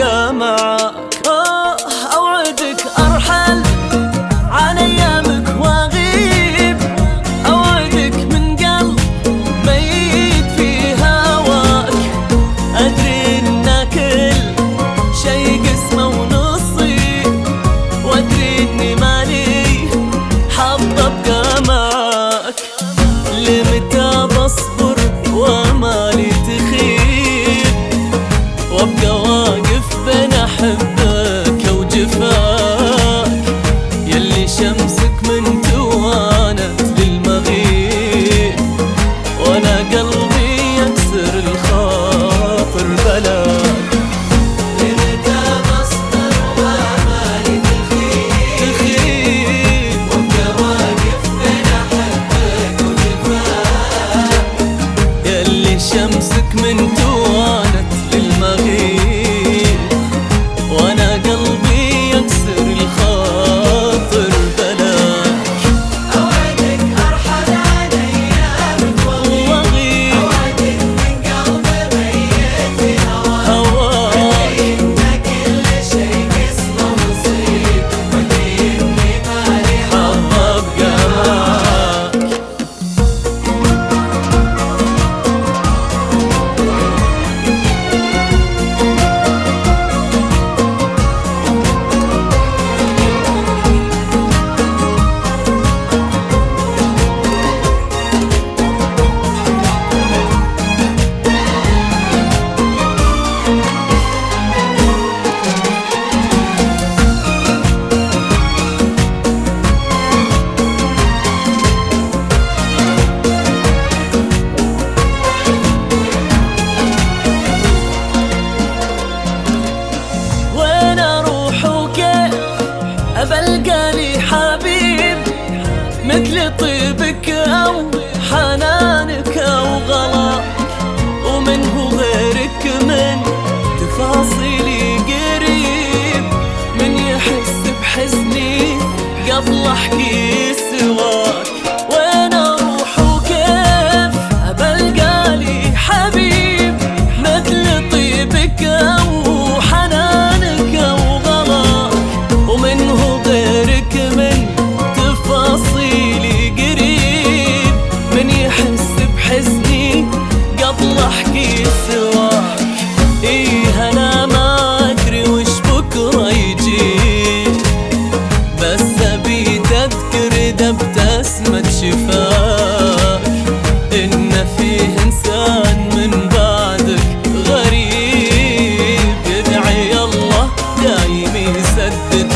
ابقى معاك. اوعدك ارحل عن ايامك واغيب، اوعدك من قلب ميت في هواك. ادري ان كل شي قسمه ونصيب، وادري اني مالي حظ ابقى معاك. لمتى بصبر وامالي تخيب، وابقى واقف بين احبك وجفاك. يلي شمسك من توانت للمغيب، وانا قلبي يكسر الخاطر بلاك. لمتى بصبر وامالي تخيب، وابقى واقف بين احبك وجفاك. يلي شمسك من توانت للمغيب، وانا قلبي يكسر الخاطر بلاك. اوعدك ارحل عن ايامك واغيب، اوعدك من قلبي ميت في هواك. ان كل شي قسمه ونصيب، وادري اني مالي حظ ابقى معاك. وين اروح وكيف ابلقى لي حبيب مثل طيبك او حنانك او غلاك؟ ومنه غيرك من تفاصيلي قريب، من يحس بحزني قبل احكي سواك. وين اروح وكيف ابلقى لي حبيب مثل طيبك او حنانك او غلاك؟ ومنه غيرك من تفاصيلي قريب، من يحس بحزني قبل احكي سواك. ايه انا ما ادري وش بكره يجي، بس ابي تذكر بابتسمة شفاك ان فيه انسان من بعدك غريب. يدعي الله دايم يسدد